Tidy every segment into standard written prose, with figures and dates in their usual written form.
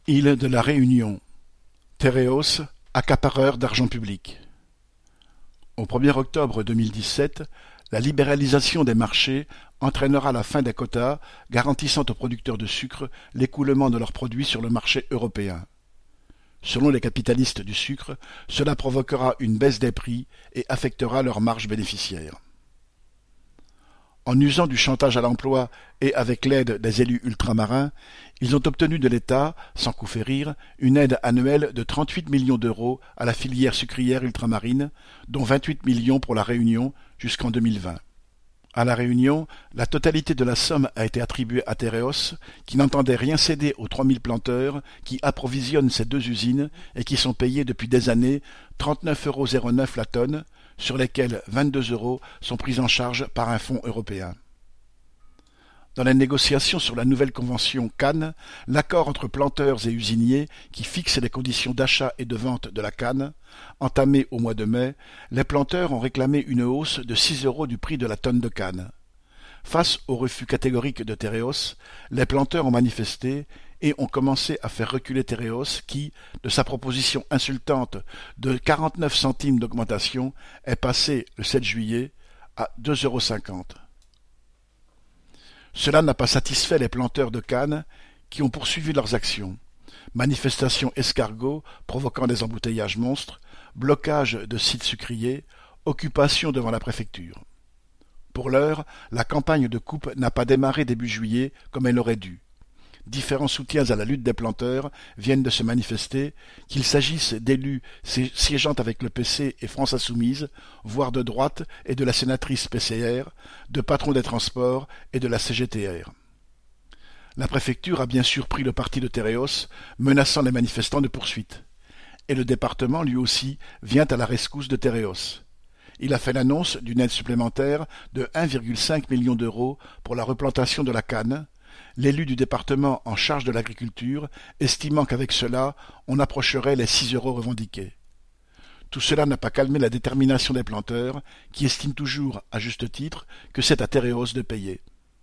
Île de la Réunion. Tereos, accapareur d'argent public. Au 1er octobre 2017, la libéralisation des marchés entraînera la fin des quotas garantissant aux producteurs de sucre l'écoulement de leurs produits sur le marché européen. Selon les capitalistes du sucre, cela provoquera une baisse des prix et affectera leurs marges bénéficiaires. En usant du chantage à l'emploi et avec l'aide des élus ultramarins, ils ont obtenu de l'État, sans coup férir, une aide annuelle de 38 millions d'euros à la filière sucrière ultramarine, dont 28 millions pour la Réunion jusqu'en 2020. À la Réunion, la totalité de la somme a été attribuée à Tereos, qui n'entendait rien céder aux 3000 planteurs qui approvisionnent ces deux usines et qui sont payés depuis des années 39,09 € la tonne, sur lesquels 22 € sont pris en charge par un fonds européen. Dans les négociations sur la nouvelle convention canne, l'accord entre planteurs et usiniers qui fixe les conditions d'achat et de vente de la canne, entamé au mois de mai, les planteurs ont réclamé une hausse de 6 € du prix de la tonne de canne. Face au refus catégorique de Tereos, les planteurs ont manifesté et ont commencé à faire reculer Tereos qui, de sa proposition insultante de 49 centimes d'augmentation, est passé le 7 juillet à 2,50 €. Cela n'a pas satisfait les planteurs de canne qui ont poursuivi leurs actions. Manifestations escargots provoquant des embouteillages monstres, blocage de sites sucriers, occupation devant la préfecture. Pour l'heure, la campagne de coupe n'a pas démarré début juillet comme elle aurait dû. Différents soutiens à la lutte des planteurs viennent de se manifester, qu'il s'agisse d'élus siégeant avec le PC et France Insoumise, voire de droite et de la sénatrice PCR, de patrons des transports et de la CGTR. La préfecture a bien sûr pris le parti de Tereos, menaçant les manifestants de poursuites. Et le département, lui aussi, vient à la rescousse de Tereos. Il a fait l'annonce d'une aide supplémentaire de 1,5 million d'euros pour la replantation de la canne, l'élu du département en charge de l'agriculture estimant qu'avec cela, on approcherait les 6 € revendiqués. Tout cela n'a pas calmé la détermination des planteurs, qui estiment toujours, à juste titre, que c'est à Tereos de payer.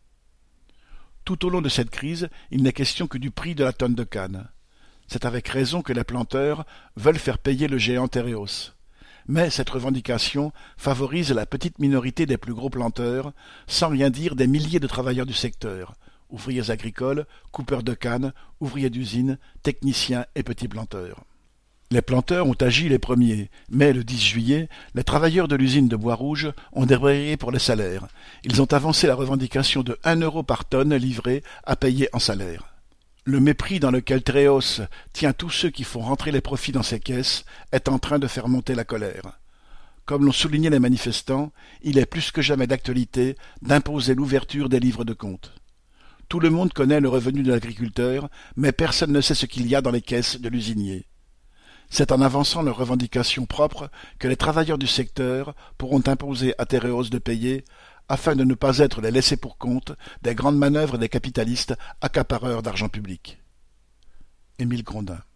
Tout au long de cette crise, il n'est question que du prix de la tonne de canne. C'est avec raison que les planteurs veulent faire payer le géant Tereos. Mais cette revendication favorise la petite minorité des plus gros planteurs, sans rien dire des milliers de travailleurs du secteur, ouvriers agricoles, coupeurs de canne, ouvriers d'usine, techniciens et petits planteurs. Les planteurs ont agi les premiers, mais le 10 juillet, les travailleurs de l'usine de Bois-Rouge ont débrayé pour les salaires. Ils ont avancé la revendication de 1 € par tonne livrée à payer en salaire. Le mépris dans lequel Tereos tient tous ceux qui font rentrer les profits dans ses caisses est en train de faire monter la colère. Comme l'ont souligné les manifestants, il est plus que jamais d'actualité d'imposer l'ouverture des livres de compte. Tout le monde connaît le revenu de l'agriculteur, mais personne ne sait ce qu'il y a dans les caisses de l'usinier. C'est en avançant leurs revendications propres que les travailleurs du secteur pourront imposer à Tereos de payer, afin de ne pas être les laissés pour compte des grandes manœuvres des capitalistes accapareurs d'argent public. Émile Grondin.